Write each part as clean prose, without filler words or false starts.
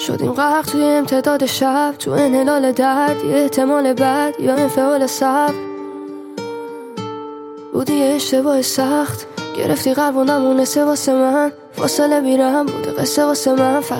شدیم غرق توی امتداد شب، تو انحلال درد، یه احتمال بد یا انفعال صبر. بودی یه اشتباه سخت، گرفتی قلب و نمونسه واسه من، فاصله بیرم بوده قصه واسه من فقط.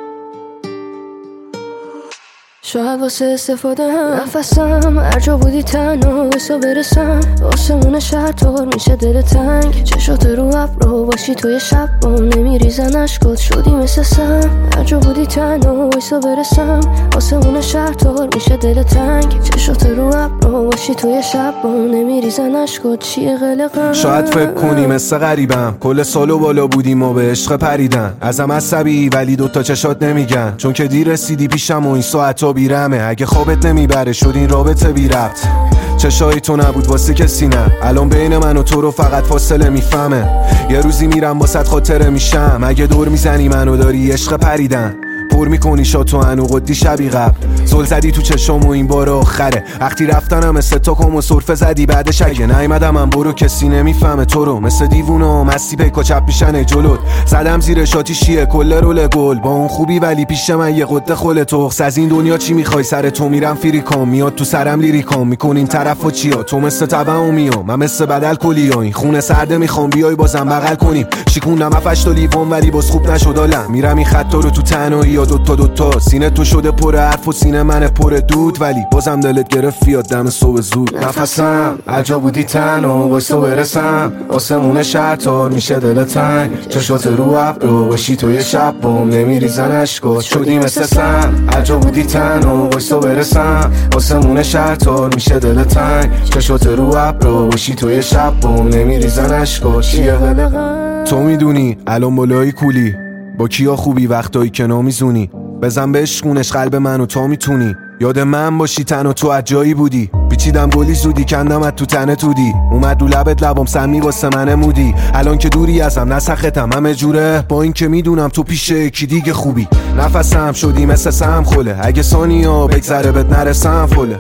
شاید واسه استفاده هم نفسم، هر جا بودی تنها واسه برسم. آسمون شهر طور میشه دل تنگ، چشات رو ابرو باشی توی شب بام نمیریزن اشکات، شدی مثل سم. هر جا بودی تنها واسه برسم. آسمون شهر طور میشه دل تنگ، چشات رو ابرو باشی توی شب بام نمیریزن اشکات، چیه قلقم. شاید فکر کنی مثل غریبم، کل سالو بالا بودیم و به عشق پریدن. ازم عصبی ولی دوتا چشات نمیگن، چون که دیر رسیدی پیشم و این ساعتا بیرمه. اگه خوابت نمیبره شد این رابطه بی ربط، چشای تو نبود واسه کسی نه. الان بین من و تو رو فقط فاصله میفهمه. یه روزی میرم واسط خاطره میشم، اگه دور میزنی منو داری عشق پریدن. پر میکنی شاتو انو قدی شبی قبل، زل زدی تو چشم و این بار آخره. وقتی رفتنم مثل تا کم و صرفه زدی بعدش اگه نیومدم من برو، کسی نمیفهمه تو رو. مثل دیوونا مستی پیکا چپ میشن جلوت، زدم زیر شاتیشیه کل رول گل. با اون خوبی ولی پیش من یه قده خل تخص. از این دنیا چی میخوای سر تو میرم فریکام، میاد تو سرم لیریکام میکنین طرف و چیا. تو مثل تبع و میام من مثل بدل کلیا، این خونه سرده میخوام بیای بازم بغل کنیم. شیکوندم افش تو لیوان ولی باز خوب نشد حالم، میرم این خطا رو تو تنهایی دوتا سینه تو شده پر حرف و سینه من پر دود، ولی بازم دلت گرفت بیاد دم صبح زود. نفسم عجا بودی تنها واسه برسم. آسمون شهر تار میشه دل تنگ، چشات رو ابرو باشی توی شب بام نمیریزن اشکات، شدی مثل سم. عجا بودی تنها واسه برسم. آسمون شهر تار میشه دل تنگ، چشات رو ابرو باشی توی شب بام نمیریزن اشکات، چیه قلقم. تو میدونی الان بالای کولی با کیا خوبی وقتایی که نمیزونی، بزن به عشقونش قلب منو تا میتونی. یاد من باشی تنها تو عجایی بودی، پیچیدم گلی زودی کندمت تو تنه تودی. اومد رو لبت لبام سمی واسه من مودی، الان که دوری ازم نسختم همه جوره. با این که میدونم تو پیش یکی دیگه خوبی، نفسم شدی مثل سم خله. اگه ثانیا بگذره بهت نرسم فله،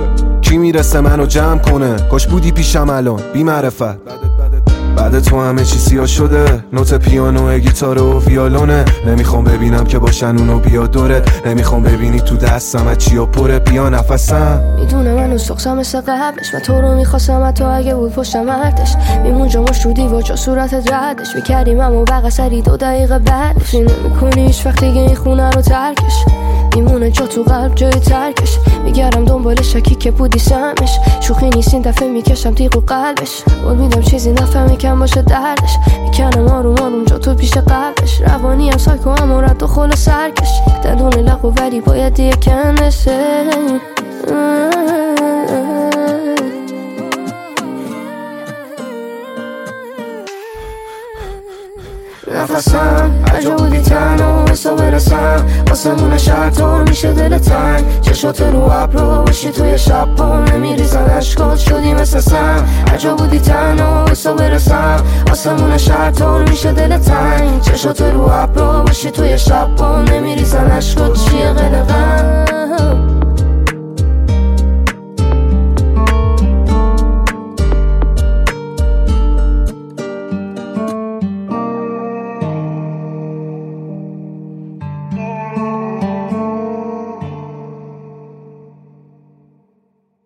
کی میرسه منو جمع کنه. کاش بودی پیشم الان بی معرفت، بعد تو همه چی سیاه شده. نوت پیانو گیتار و ویولونه، نمیخوام ببینم که باشن اونو بیاد دوره. نمیخوام ببینی تو دستم از چیا پره، بیا نفسم. میدونه منو سخصم مثل قبلش، من تو رو میخواستم تو اگه بود پشتم ارتش. میمون جاماش رو دیوار جا صورتت ردش میکردیم اما بقیه سری 2 دقیقه بعدش. نمیکنی هیچ وقت دیگه این خونه رو ترکش، میمونه جا تو قلب جای ترکش. میگردم دنبال شکی که بودی سمش، شوخی نیست این دفعه میکشم تیغ و قلبش. قول میدم چیزی نفهمی کم باشه دردش، میکنم آروم آروم جا تو پیش قبلش. روانی هم سایکو هم رد و خل سرکش، دندون لقو ولی باید یه کنشه. نفسم عجا بودی تنها واسه برسم. آسمون شهر طور میشه دل تنگ، چشات رو ابرو باشی توی شب بام نمیریزن اشکات، شدی مثل سم. عجا بودی تنها واسه برسم. آسمون شهر طور میشه دل تنگ، چشات رو ابرو باشی توی شب بام نمیریزن اشکات، چیه قلقم.